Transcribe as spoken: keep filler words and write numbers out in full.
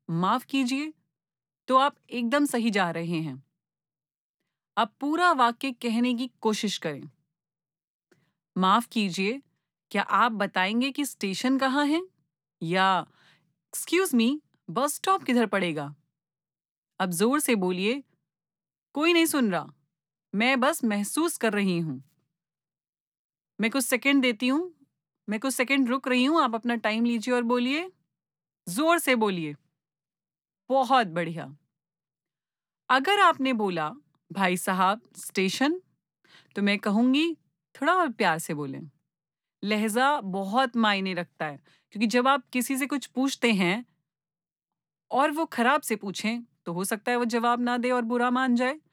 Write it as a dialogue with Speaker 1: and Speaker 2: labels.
Speaker 1: माफ कीजिए, तो आप एकदम सही जा रहे हैं। अब पूरा वाक्य कहने की कोशिश करें। माफ कीजिए, क्या आप बताएंगे कि स्टेशन कहाँ है? या एक्सक्यूज मी, बस स्टॉप किधर पड़ेगा? अब जोर से बोलिए, कोई नहीं सुन रहा, मैं बस महसूस कर रही हूँ। मैं कुछ सेकंड देती हूँ, मैं कुछ सेकंड रुक रही हूँ, आप अपना टाइम लीजिए और बोलिए। जोर से बोलिए। बहुत बढ़िया। अगर आपने बोला, भाई साहब स्टेशन, तो मैं कहूंगी थोड़ा और प्यार से बोलें। लहजा बहुत मायने रखता है, क्योंकि जब आप किसी से कुछ पूछते हैं और वो खराब से पूछें, तो हो सकता है वो जवाब ना दे और बुरा मान जाए।